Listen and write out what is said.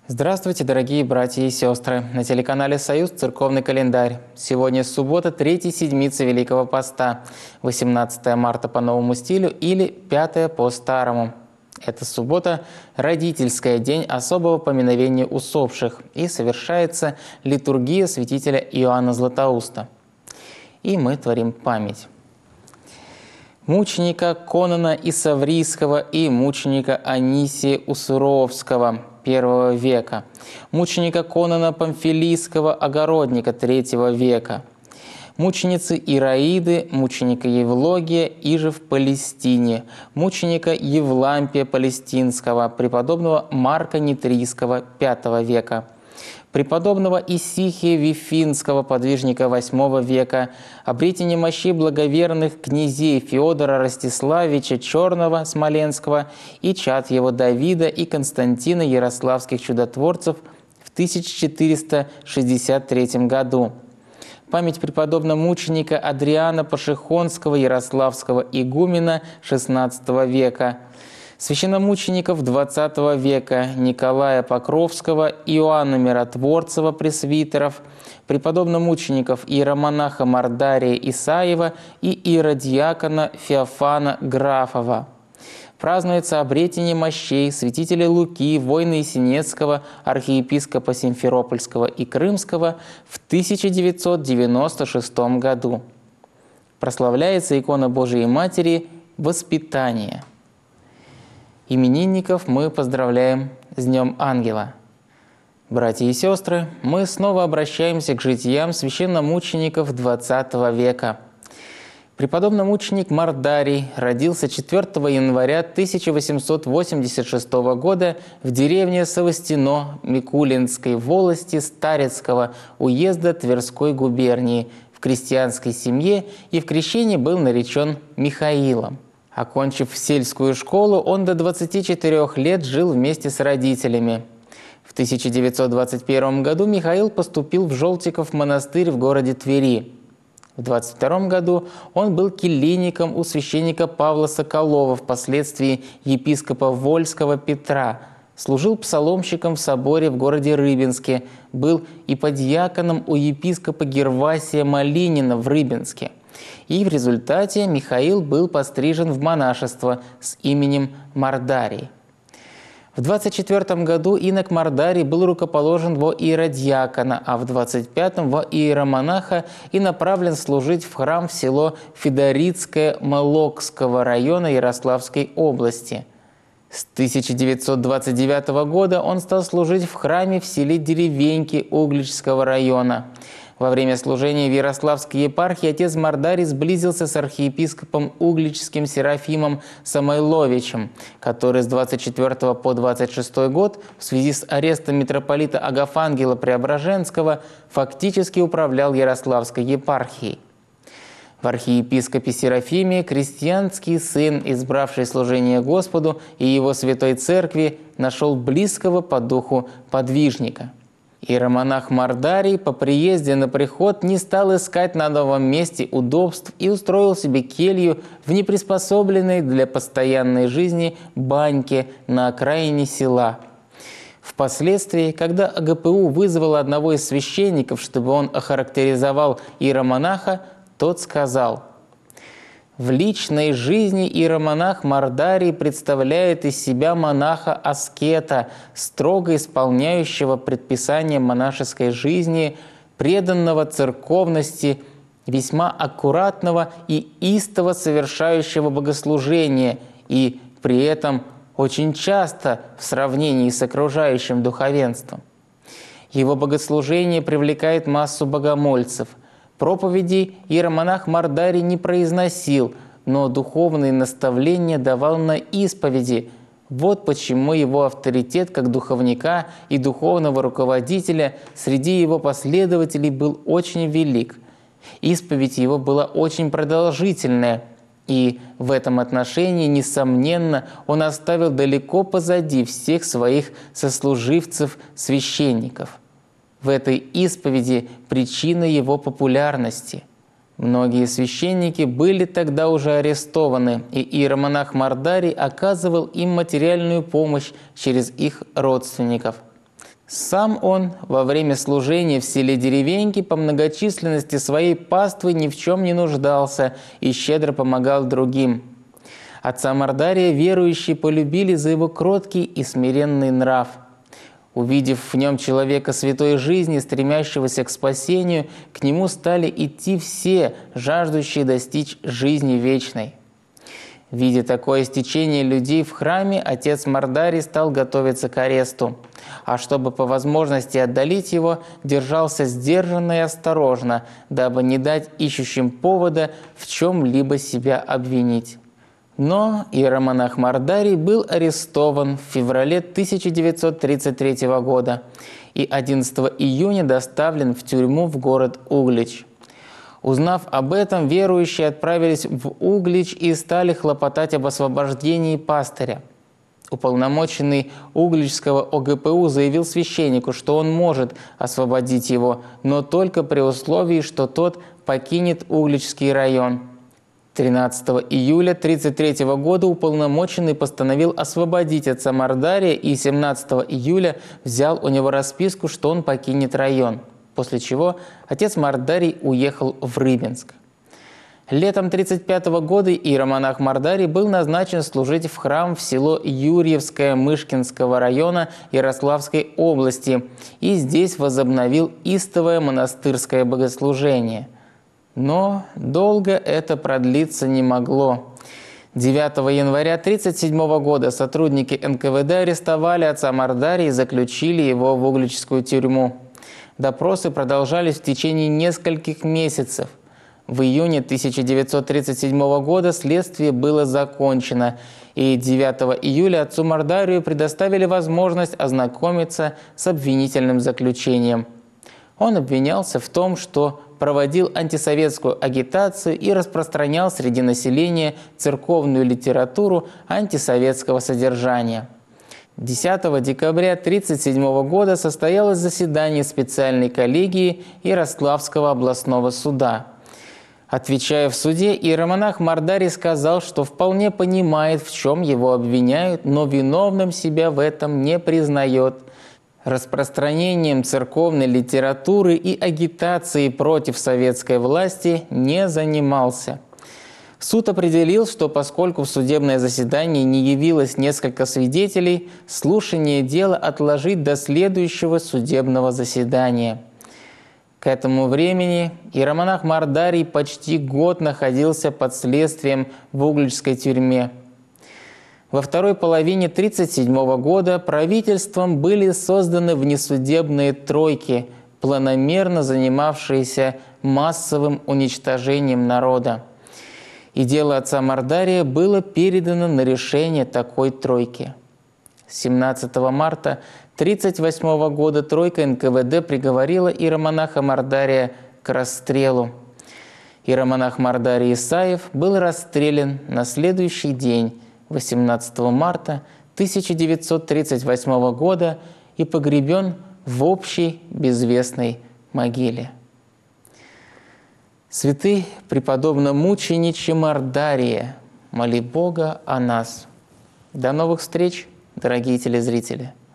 Здравствуйте, дорогие братья и сестры! На телеканале «Союз» церковный календарь. Сегодня суббота, 3-й седмицы Великого Поста, 18 марта по новому стилю или 5 по старому. Эта суббота – родительская, день особого поминовения усопших, и совершается литургия святителя Иоанна Златоуста. И мы творим память мученика Конона Исаврийского и мученика Анисия Усуровского I века, мученика Конона Памфилийского Огородника III века, мученицы Ираиды, мученика Евлогия, иже в Палестине, мученика Евлампия Палестинского, преподобного Марка Нитрийского V века, преподобного Исихия Вифинского, подвижника VIII века, обретение мощей благоверных князей Феодора Ростиславича Черного Смоленского и чад его Давида и Константина Ярославских чудотворцев в 1463 году. Память преподобного мученика Адриана Пашихонского, Ярославского игумена XVI века, священномучеников XX века Николая Покровского, Иоанна Миротворцева, пресвитеров, преподобномучеников иеромонаха Мордария Исаева и иеродиакона Феофана Графова. Празднуется обретение мощей святителя Луки, воина Есенецкого, архиепископа Симферопольского и Крымского в 1996 году. Прославляется икона Божией Матери «Воспитание». Именинников мы поздравляем с Днем Ангела. Братья и сестры, мы снова обращаемся к житиям священномучеников XX века. Преподобный мученик Мордарий родился 4 января 1886 года в деревне Савостино Микулинской волости Старецкого уезда Тверской губернии в крестьянской семье и в крещении был наречен Михаилом. Окончив сельскую школу, он до 24 лет жил вместе с родителями. В 1921 году Михаил поступил в Желтиков монастырь в городе Твери. В 1922 году он был келейником у священника Павла Соколова, впоследствии епископа Вольского Петра, служил псаломщиком в соборе в городе Рыбинске, был иподьяконом у епископа Гервасия Малинина в Рыбинске. И в результате Михаил был пострижен в монашество с именем Мордарий. В 1924 году инок Мордарий был рукоположен во иеродиакона, а в 1925 во иеромонаха и направлен служить в храм в село Федорицкое Молокского района Ярославской области. С 1929 года он стал служить в храме в селе Деревеньки Угличского района. Во время служения в Ярославской епархии отец Мордарий сблизился с архиепископом Угличским Серафимом Самойловичем, который с 24 по 26 год в связи с арестом митрополита Агафангела Преображенского фактически управлял Ярославской епархией. В архиепископе Серафиме крестьянский сын, избравший служение Господу и его святой церкви, нашел близкого по духу подвижника. Иеромонах Мордарий по приезде на приход не стал искать на новом месте удобств и устроил себе келью в неприспособленной для постоянной жизни баньке на окраине села. Впоследствии, когда АГПУ вызвала одного из священников, чтобы он охарактеризовал иеромонаха, тот сказал: «В личной жизни иеромонах Мордарий представляет из себя монаха-аскета, строго исполняющего предписания монашеской жизни, преданного церковности, весьма аккуратного и истово совершающего богослужение и при этом очень часто в сравнении с окружающим духовенством. Его богослужение привлекает массу богомольцев. Проповеди иеромонах Мордарий не произносил, но духовные наставления давал на исповеди. Вот почему его авторитет как духовника и духовного руководителя среди его последователей был очень велик. Исповедь его была очень продолжительная, и в этом отношении, несомненно, он оставил далеко позади всех своих сослуживцев-священников. В этой исповеди причина его популярности. Многие священники были тогда уже арестованы, и иеромонах Мордарий оказывал им материальную помощь через их родственников. Сам он во время служения в селе Деревеньки по многочисленности своей паствы ни в чем не нуждался и щедро помогал другим. Отца Мордария верующие полюбили за его кроткий и смиренный нрав. Увидев в нем человека святой жизни, стремящегося к спасению, к нему стали идти все, жаждущие достичь жизни вечной. Видя такое стечение людей в храме, отец Мордарий стал готовиться к аресту, а чтобы по возможности отдалить его, держался сдержанно и осторожно, дабы не дать ищущим повода в чем-либо себя обвинить. Но иеромонах Мордарий был арестован в феврале 1933 года и 11 июня доставлен в тюрьму в город Углич. Узнав об этом, верующие отправились в Углич и стали хлопотать об освобождении пастыря. Уполномоченный Угличского ОГПУ заявил священнику, что он может освободить его, но только при условии, что тот покинет Угличский район. 13 июля 1933 года уполномоченный постановил освободить отца Мордария и 17 июля взял у него расписку, что он покинет район, после чего отец Мордарий уехал в Рыбинск. Летом 1935 года иеромонах Мордарий был назначен служить в храм в село Юрьевское Мышкинского района Ярославской области и здесь возобновил истовое монастырское богослужение. Но долго это продлиться не могло. 9 января 1937 года сотрудники НКВД арестовали отца Мордария и заключили его в Угличскую тюрьму. Допросы продолжались в течение нескольких месяцев. В июне 1937 года следствие было закончено, и 9 июля отцу Мордарию предоставили возможность ознакомиться с обвинительным заключением. Он обвинялся в том, что проводил антисоветскую агитацию и распространял среди населения церковную литературу антисоветского содержания. 10 декабря 1937 года состоялось заседание специальной коллегии Ярославского областного суда. Отвечая в суде, иеромонах Мордарий сказал, что вполне понимает, в чем его обвиняют, но виновным себя в этом не признает. Распространением церковной литературы и агитацией против советской власти не занимался. Суд определил, что поскольку в судебное заседание не явилось несколько свидетелей, слушание дела отложить до следующего судебного заседания. К этому времени иеромонах Мордарий почти год находился под следствием в Угличской тюрьме. Во второй половине 1937 года правительством были созданы внесудебные тройки, планомерно занимавшиеся массовым уничтожением народа. И дело отца Мордария было передано на решение такой тройки. 17 марта 1938 года тройка НКВД приговорила иеромонаха Мордария к расстрелу. Иеромонах Мордарий Исаев был расстрелян на следующий день, 18 марта 1938 года, и погребен в общей безвестной могиле. Святый преподобно-мучениче Мордария, моли Бога о нас. До новых встреч, дорогие телезрители!